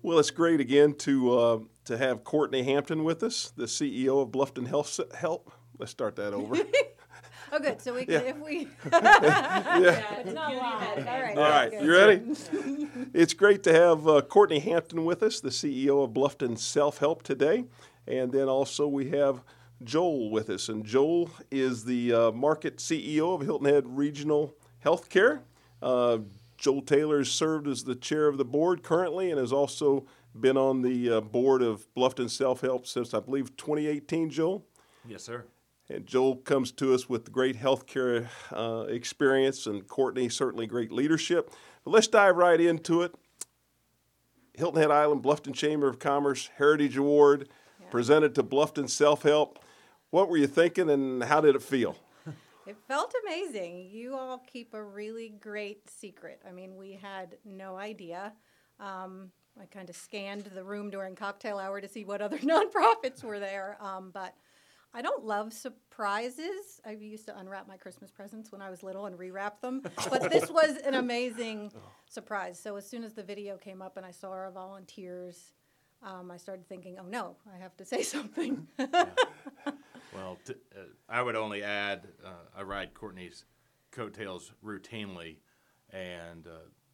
Well, it's great again to have Courtney Hampton with us, the CEO of Bluffton Health Help. Let's start that over. Oh, good. So we can, if we. Yeah. It's not live. All right. All right, good. you ready? It's great to have Courtney Hampton with us, the CEO of Bluffton Self Help today, and then also we have Joel with us, and Joel is the market CEO of Hilton Head Regional Healthcare. Joel Taylor has served as the chair of the board currently and has also been on the board of Bluffton Self Help since, I believe, 2018, Joel? Yes, sir. And Joel comes to us with great healthcare experience, and Courtney, certainly great leadership. But let's dive right into it. Hilton Head Island Bluffton Chamber of Commerce Heritage Award presented to Bluffton Self Help. What were you thinking, and how did it feel? It felt amazing. You all keep a really great secret. I mean, we had no idea. I kind of scanned the room during cocktail hour to see what other nonprofits were there. But I don't love surprises. I used to unwrap my Christmas presents when I was little and rewrap them. But this was an amazing surprise. So as soon as the video came up and I saw our volunteers, I started thinking, oh, no, I have to say something. Well, I would only add, I ride Courtney's coattails routinely, and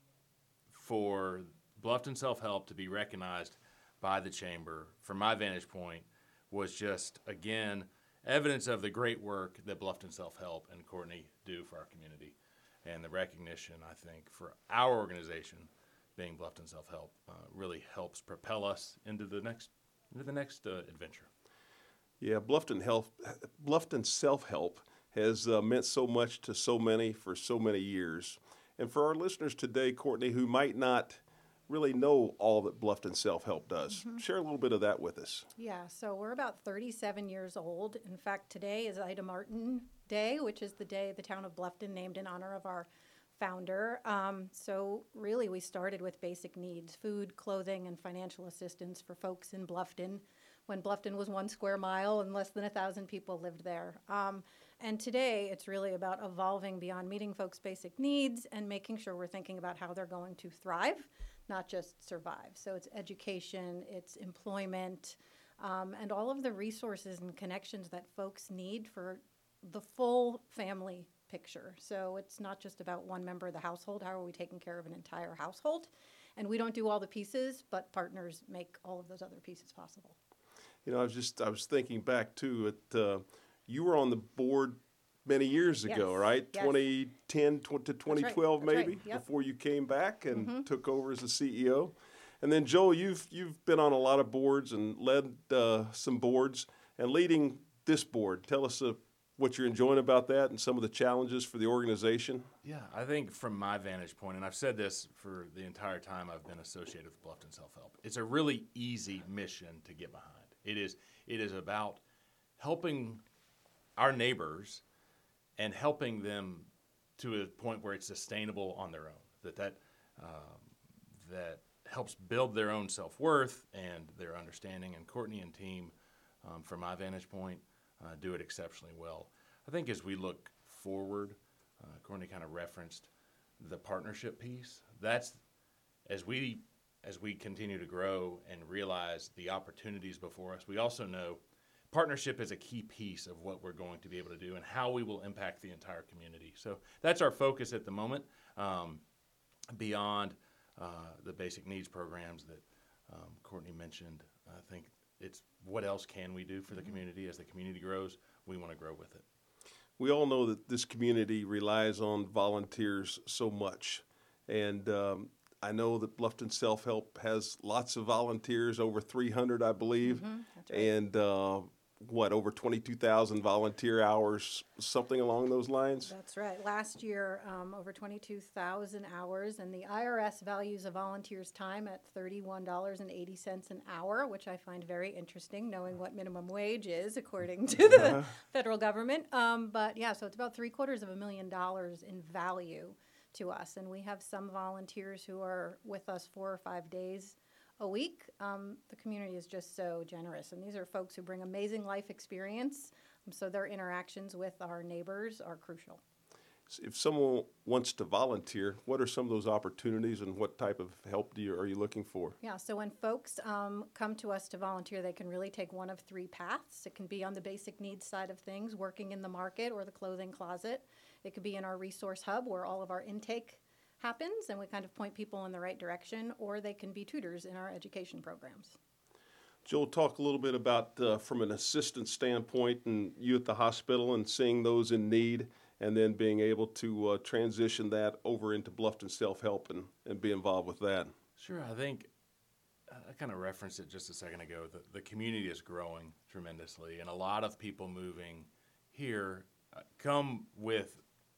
for Bluffton Self Help to be recognized by the Chamber, from my vantage point, was just, again, evidence of the great work that Bluffton Self Help and Courtney do for our community. And the recognition, I think, for our organization, being Bluffton Self Help, really helps propel us into the next adventure. Yeah, Bluffton Self Help has meant so much to so many for so many years. And for our listeners today, Courtney, who might not really know all that Bluffton Self Help does, share a little bit of that with us. Yeah, so we're about 37 years old. In fact, today is Ida Martin Day, which is the day the town of Bluffton named in honor of our founder. So really, we started with basic needs: food, clothing, and financial assistance for folks in Bluffton, when Bluffton was 1 square mile and less than 1,000 people lived there. And today, it's really about evolving beyond meeting folks' basic needs and making sure we're thinking about how they're going to thrive, not just survive. So it's education, it's employment, and all of the resources and connections that folks need for the full family picture. So it's not just about one member of the household. How are we taking care of an entire household? And we don't do all the pieces, but partners make all of those other pieces possible. You know, I was thinking back too at you were on the board many years ago, right? Yes. 2010 to 2012 That's right. maybe, Yep. before you came back and took over as the CEO. And then Joel, you've been on a lot of boards and led some boards, and leading this board. Tell us what you're enjoying about that and some of the challenges for the organization. Yeah, I think from my vantage point, and I've said this for the entire time I've been associated with Bluffton Self Help, it's a really easy mission to get behind. It is about helping our neighbors and helping them to a point where it's sustainable on their own. That helps build their own self-worth and their understanding. And Courtney and team, from my vantage point, do it exceptionally well. I think as we look forward, Courtney kind of referenced the partnership piece. That's as we continue to grow and realize the opportunities before us, we also know partnership is a key piece of what we're going to be able to do and how we will impact the entire community. So that's our focus at the moment. Beyond the basic needs programs that Courtney mentioned, I think it's what else can we do for the community. As the community grows, we want to grow with it. We all know that this community relies on volunteers so much. And I know that Bluffton Self Help has lots of volunteers, over 300, I believe. That's right. And over 22,000 volunteer hours, something along those lines? That's right. Last year, over 22,000 hours, and the IRS values a volunteer's time at $31.80 an hour, which I find very interesting, knowing what minimum wage is according to the federal government. But yeah, so it's about $750,000 in value to us, and we have some volunteers who are with us 4 or 5 days a week. The community is just so generous, and these are folks who bring amazing life experience, so their interactions with our neighbors are crucial. If someone wants to volunteer, what are some of those opportunities and what type of help are you looking for? Yeah, so when folks come to us to volunteer, they can really take one of three paths. It can be on the basic needs side of things, working in the market or the clothing closet. It could be in our resource hub where all of our intake happens and we kind of point people in the right direction, or they can be tutors in our education programs. Joel, talk a little bit about from an assistant standpoint and you at the hospital and seeing those in need and then being able to transition that over into Bluffton Self-Help and be involved with that. Sure, I think I kind of referenced it just a second ago. The community is growing tremendously, and a lot of people moving here come with,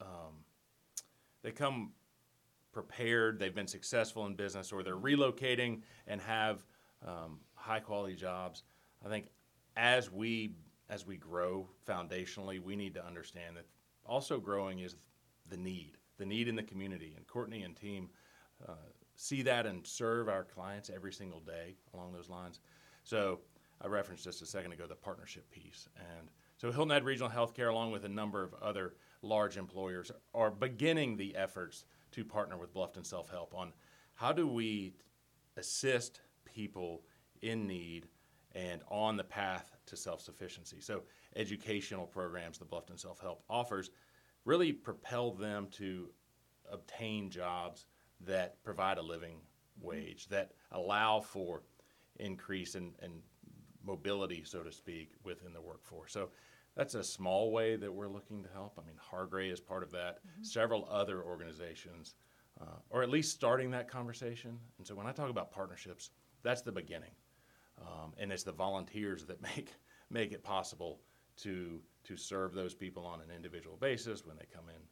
they come prepared, they've been successful in business, or they're relocating and have high-quality jobs. I think as we grow foundationally, we need to understand that also growing is the need in the community. And Courtney and team see that and serve our clients every single day along those lines. So I referenced just a second ago the partnership piece. And so Hilton Head Regional Healthcare, along with a number of other large employers, are beginning the efforts to partner with Bluffton Self-Help on how do we assist people in need and on the path to self-sufficiency. So educational programs the Bluffton Self-Help offers really propel them to obtain jobs that provide a living wage, that allow for increase in mobility, so to speak, within the workforce. So that's a small way that we're looking to help. I mean, Hargray is part of that. Several other organizations, or at least starting that conversation. And so when I talk about partnerships, that's the beginning. And it's the volunteers that make it possible to serve those people on an individual basis when they come in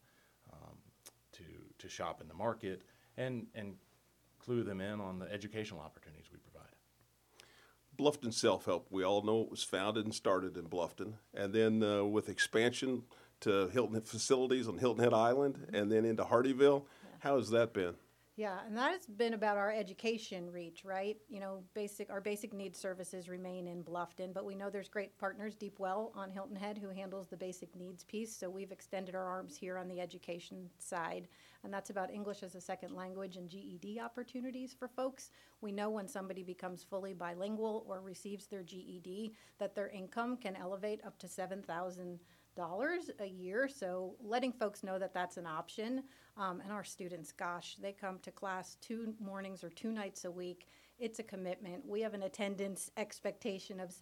to shop in the market and clue them in on the educational opportunities we provide. Bluffton Self-Help, we all know it was founded and started in Bluffton, and then with expansion to Hilton facilities on Hilton Head Island and then into Hardyville. How has that been? Yeah, and that has been about our education reach, right? You know, our basic needs services remain in Bluffton, but we know there's great partners, Deep Well on Hilton Head, who handles the basic needs piece. So we've extended our arms here on the education side, and that's about English as a second language and GED opportunities for folks. We know when somebody becomes fully bilingual or receives their GED that their income can elevate up to $7,000 a year, so letting folks know that that's an option. And our students, gosh, they come to class 2 mornings or 2 nights a week. It's a commitment. We have an attendance expectation of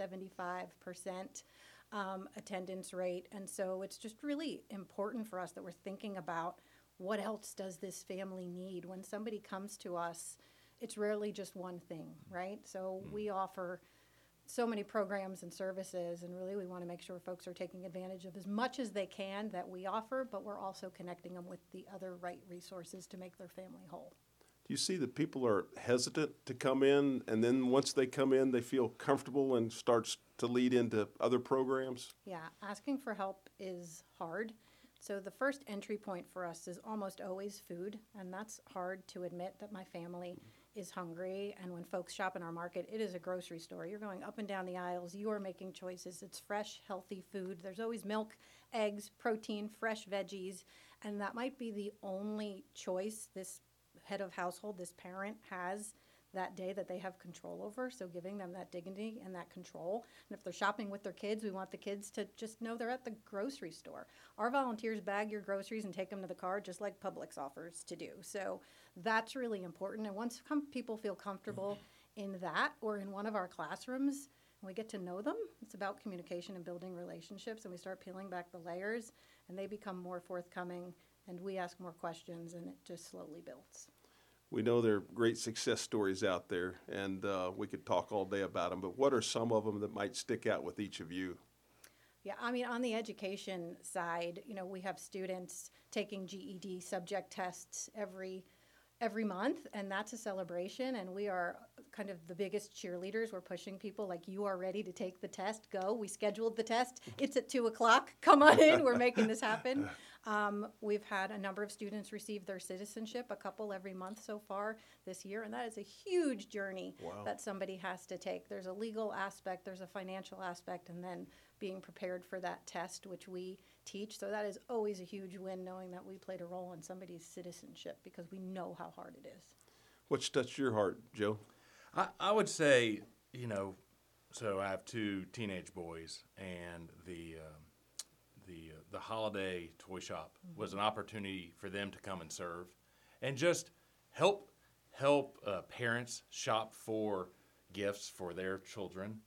75% attendance rate, and so it's just really important for us that we're thinking about what else does this family need. When somebody comes to us, it's rarely just one thing, right? So we offer so many programs and services, and really we want to make sure folks are taking advantage of as much as they can that we offer, but we're also connecting them with the other right resources to make their family whole. Do you see that people are hesitant to come in, and then once they come in, they feel comfortable and starts to lead into other programs? Yeah, asking for help is hard. So the first entry point for us is almost always food, and that's hard to admit that my family is hungry. And when folks shop in our market, it is a grocery store. You're going up and down the aisles. You are making choices. It's fresh, healthy food. There's always milk, eggs, protein, fresh veggies. And that might be the only choice this head of household, this parent has that day that they have control over. So giving them that dignity and that control. And if they're shopping with their kids, we want the kids to just know they're at the grocery store. Our volunteers bag your groceries and take them to the car just like Publix offers to do. So that's really important. And once people feel comfortable in that or in one of our classrooms, and we get to know them, it's about communication and building relationships, and we start peeling back the layers, and they become more forthcoming, and we ask more questions, and it just slowly builds. We know there are great success stories out there, and we could talk all day about them, but what are some of them that might stick out with each of you? Yeah, I mean, on the education side, you know, we have students taking GED subject tests every month, and that's a celebration, and we are kind of the biggest cheerleaders. We're pushing people like, you are ready to take the test, go. We scheduled the test. It's at 2:00. Come on in. We're making this happen. We've had a number of students receive their citizenship, a couple every month so far this year, and that is a huge journey that somebody has to take. There's a legal aspect, there's a financial aspect, and then being prepared for that test, which we teach. So that is always a huge win, knowing that we played a role in somebody's citizenship because we know how hard it is. What's touched your heart, Joe? I would say, so I have 2 teenage boys, and the holiday toy shop was an opportunity for them to come and serve, and just help parents shop for gifts for their children.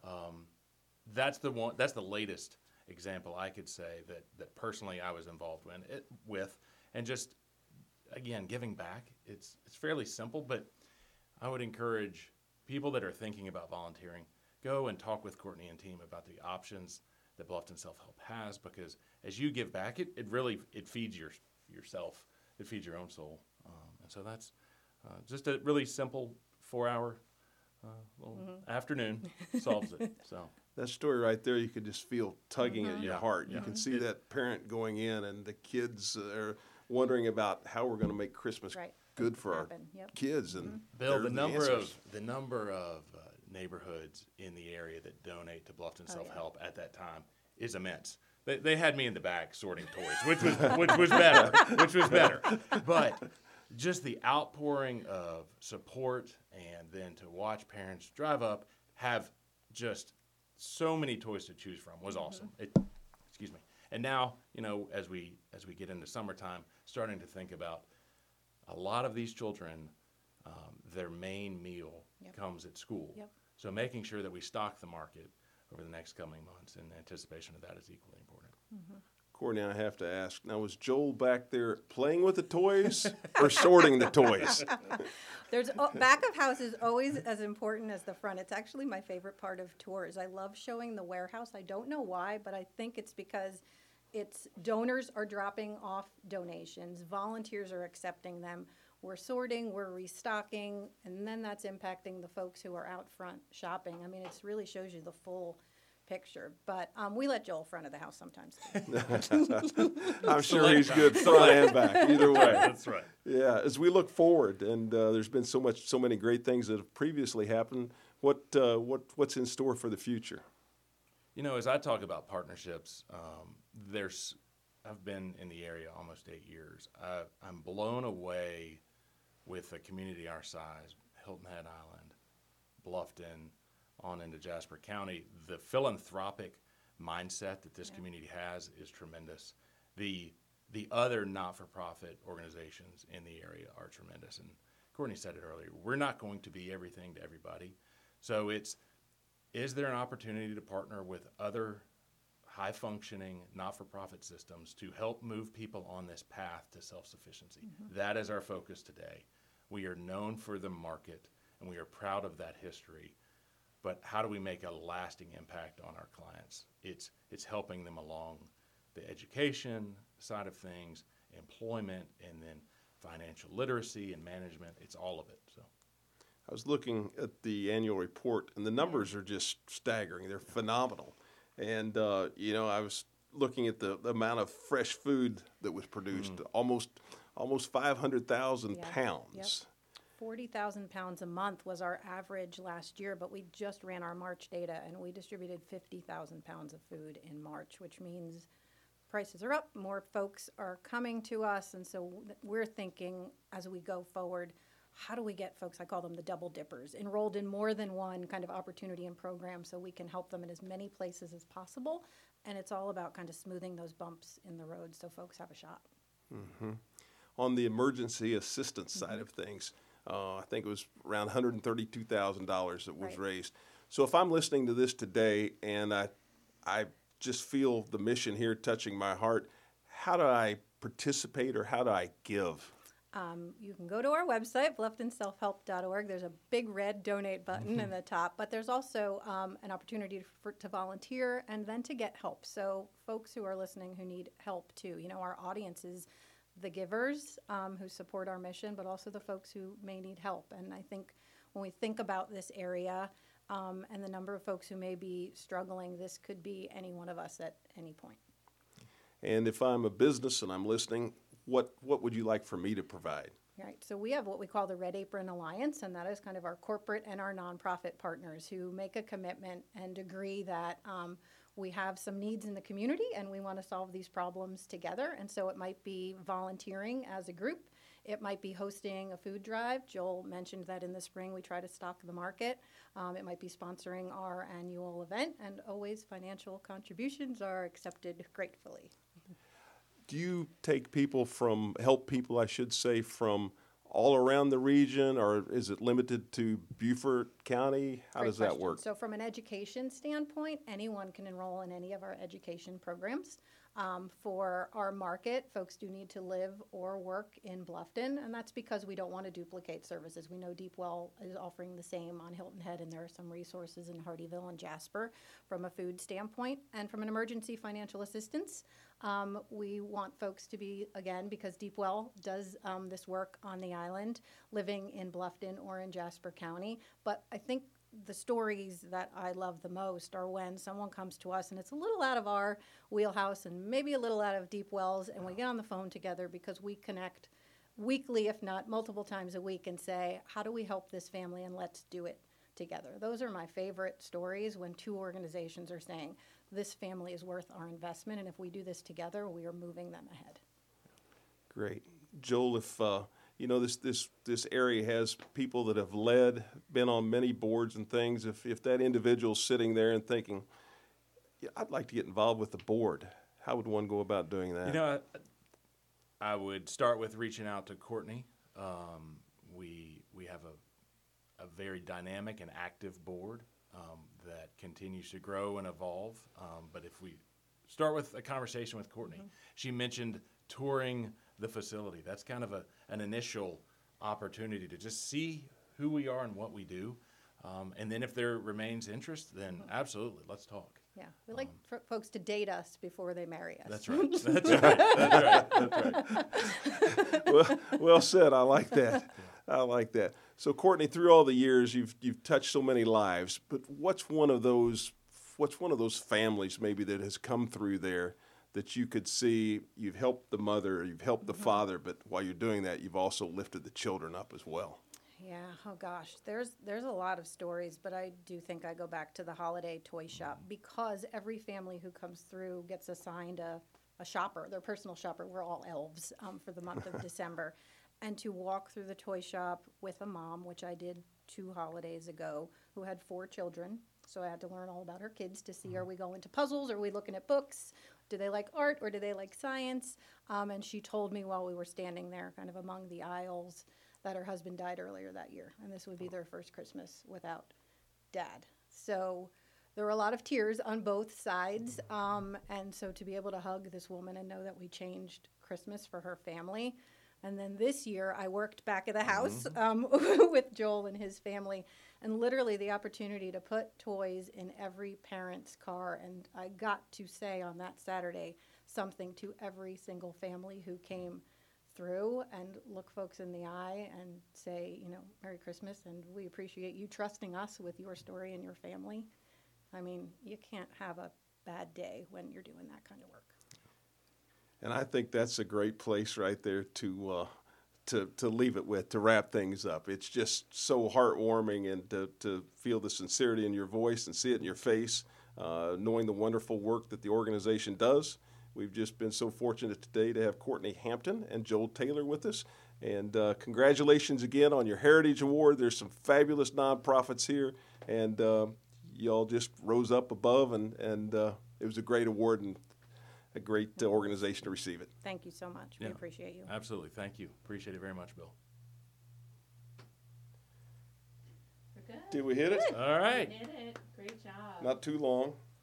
That's the latest example I could say that personally I was involved with, and just again giving back. It's fairly simple, but I would encourage people that are thinking about volunteering, go and talk with Courtney and team about the options that Bluffton Self-Help has, because as you give back, it really feeds yourself. It feeds your own soul. And so that's just a really simple 4-hour little afternoon solves it. So That story right there, you could just feel tugging at your Yeah, heart. You yeah. can see that parent going in, and the kids are wondering about how we're going to make Christmas Right. good for our Happen. Yep. kids. And Bill, there are the number answers. of neighborhoods in the area that donate to Bluffton Self-Help at that time is immense. They had me in the back sorting toys, which was better. But just the outpouring of support, and then to watch parents drive up, have just so many toys to choose from was awesome. Excuse me. And now, as we get into summertime, starting to think about a lot of these children, their main meal Yep. comes at school. Yep. So making sure that we stock the market over the next coming months in anticipation of that is equally important. Courtney, I have to ask, now was Joel back there playing with the toys or sorting the toys? There's back of house is always as important as the front. It's actually my favorite part of tours. I love showing the warehouse. I don't know why, but I think it's because donors are dropping off donations, volunteers are accepting them. We're sorting, we're restocking, and then that's impacting the folks who are out front shopping. I mean, it really shows you the full picture. But we let Joel front of the house sometimes. I'm sure he's good front and back, either way. That's right. Yeah, as we look forward, and there's been so many great things that have previously happened. What's in store for the future? As I talk about partnerships, I've been in the area almost 8 years. I'm blown away with a community our size, Hilton Head Island, Bluffton, on into Jasper County. The philanthropic mindset that this community has is tremendous. The other not-for-profit organizations in the area are tremendous. And Courtney said it earlier, we're not going to be everything to everybody. So is there an opportunity to partner with other high-functioning not-for-profit systems to help move people on this path to self-sufficiency? That is our focus today. We are known for the market, and we are proud of that history. But how do we make a lasting impact on our clients? It's helping them along the education side of things, employment, and then financial literacy and management. It's all of it. So I was looking at the annual report, and the numbers are just staggering. They're phenomenal. And, I was looking at the amount of fresh food that was produced, almost 500,000 Yeah. pounds. 40,000 pounds a month was our average last year, but we just ran our March data, and we distributed 50,000 pounds of food in March, which means prices are up, more folks are coming to us, and so we're thinking as we go forward, how do we get folks, I call them the double dippers, enrolled in more than one kind of opportunity and program so we can help them in as many places as possible, and it's all about kind of smoothing those bumps in the road so folks have a shot. On the emergency assistance side of things, I think it was around $132,000 that was Right. raised. So if I'm listening to this today and I just feel the mission here touching my heart, how do I participate or how do I give? You can go to our website, blufftonselfhelp.org. There's a big red donate button in the top, but there's also an opportunity to volunteer and then to get help. So folks who are listening who need help too, our audience is the givers who support our mission, but also the folks who may need help. And I think when we think about this area and the number of folks who may be struggling, this could be any one of us at any point. And if I'm a business and I'm listening, what would you like for me to provide? Right. So we have what we call the Red Apron Alliance, and that is kind of our corporate and our nonprofit partners who make a commitment and agree that we have some needs in the community and we want to solve these problems together. And so it might be volunteering as a group. It might be hosting a food drive. Joel mentioned that in the spring we try to stock the market. It might be sponsoring our annual event, and always financial contributions are accepted gratefully. Do you take people help people, I should say, from all around the region, or is it limited to Beaufort County? How Great does that question. work? So from an education standpoint, anyone can enroll in any of our education programs. For our market, folks do need to live or work in Bluffton, and that's because we don't want to duplicate services. We know Deep Well is offering the same on Hilton Head, and there are some resources in Hardyville and Jasper from a food standpoint. And from an emergency financial assistance, we want folks to be, again, because Deep Well does this work on the island, living in Bluffton or in Jasper County. But I think the stories that I love the most are when someone comes to us and it's a little out of our wheelhouse and maybe a little out of Deep Wells, and we get on the phone together because we connect weekly, if not multiple times a week, and say, how do we help this family, and let's do it together. Those are my favorite stories, when two organizations are saying, this family is worth our investment, and if we do this together, we are moving them ahead. Great. Joel, if this area has people that have been on many boards and things. If that individual's sitting there and thinking, yeah, I'd like to get involved with the board, how would one go about doing that? I would start with reaching out to Courtney. We have a very dynamic and active board that continues to grow and evolve. But if we start with a conversation with Courtney, she mentioned touring the facility. That's kind of an initial opportunity to just see who we are and what we do. And then if there remains interest, then absolutely, let's talk. Yeah, we like for folks to date us before they marry us. That's right. That's right. Well said. I like that. I like that. So, Courtney, through all the years, you've touched so many lives. But what's one of those families maybe that has come through there that you could see you've helped the mother, you've helped the father, but while you're doing that, you've also lifted the children up as well? Yeah, oh gosh, there's a lot of stories, but I do think I go back to the holiday toy shop, because every family who comes through gets assigned a shopper, their personal shopper. We're all elves for the month of December. And to walk through the toy shop with a mom, which I did 2 holidays ago, who had 4 children. So I had to learn all about her kids to see, are we going to puzzles? Are we looking at books? Do they like art or do they like science? And she told me while we were standing there kind of among the aisles that her husband died earlier that year. And this would be their first Christmas without Dad. So there were a lot of tears on both sides. And so to be able to hug this woman and know that we changed Christmas for her family. And then this year, I worked back at the house with Joel and his family, and literally the opportunity to put toys in every parent's car. And I got to say on that Saturday something to every single family who came through, and look folks in the eye and say, Merry Christmas, and we appreciate you trusting us with your story and your family. I mean, you can't have a bad day when you're doing that kind of work. And I think that's a great place right there to leave it with, to wrap things up. It's just so heartwarming, and to feel the sincerity in your voice and see it in your face, knowing the wonderful work that the organization does. We've just been so fortunate today to have Courtney Hampton and Joel Taylor with us. And congratulations again on your Heritage Award. There's some fabulous nonprofits here, and y'all just rose up above, and it was a great award and a great organization to receive it. Thank you so much. We appreciate you. Absolutely. Thank you. Appreciate it very much, Bill. We're good. Did we hit it? All right. We did it. Great job. Not too long.